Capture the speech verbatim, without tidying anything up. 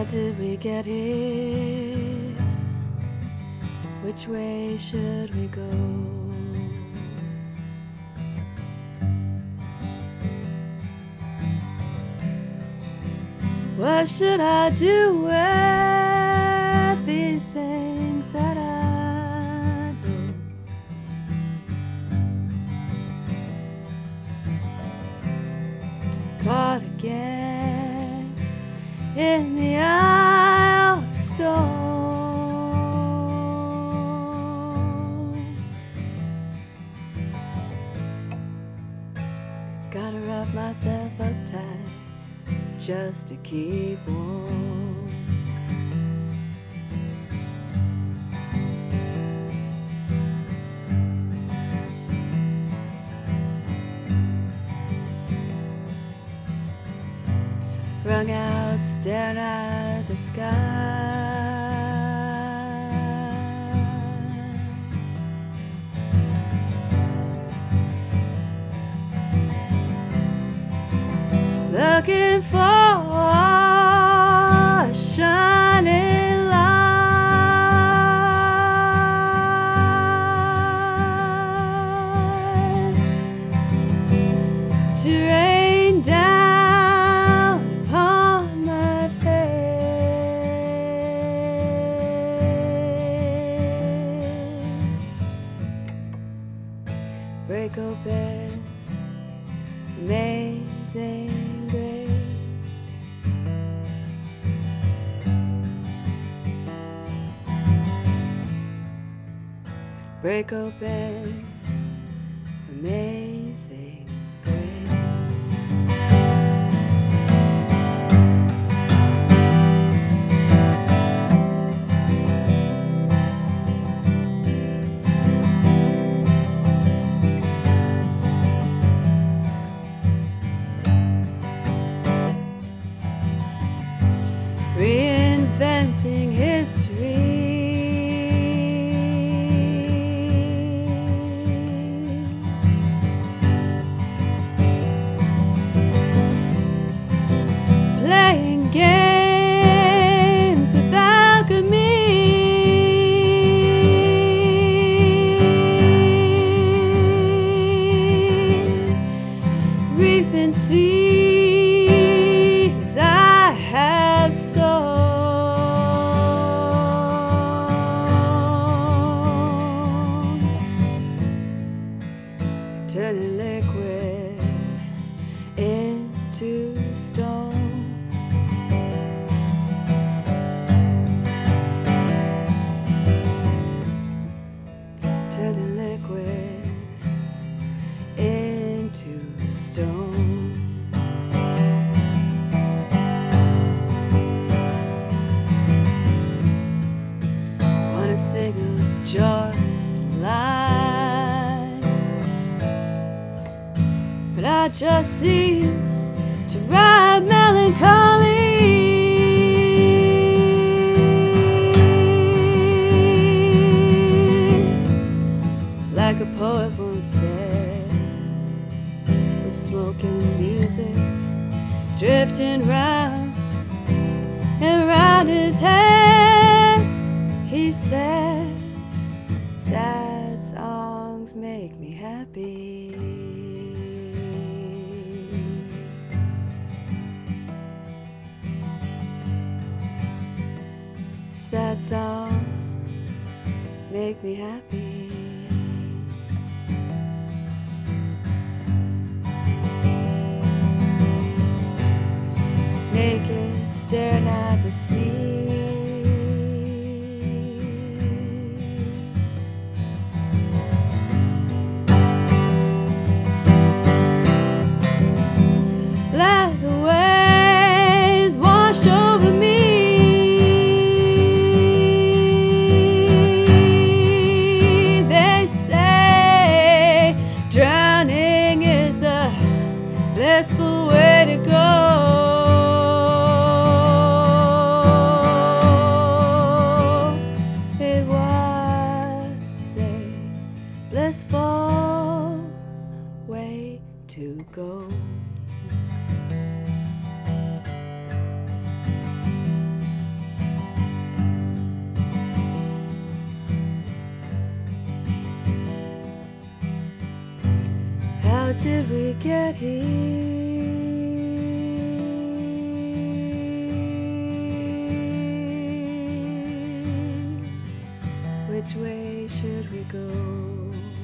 How did we get here? Which way should we go? What should I do with these things that I know? Caught again in the eye of a storm. Gotta wrap myself up tight just to keep warm. Wrung out, staring at the sky. Looking for a shining light to rain down upon my face. Break open amazing grace. Break open amazing grace. Reinventing history. Playing games with alchemy. Reaping seeds I have sown. Turning liquid into stone. Turning liquid into stone. Wanna sing of joy and light, but I just seem to ride melancholy. Like a poet once said, with smoke and music drifting round and round his head, he said, sad songs make me happy. Sad songs make me happy. Naked, staring at the sea. Let the waves wash over me. They say drowning is the blissful way to go. Blissful way to go. did we get here? Which way should we go?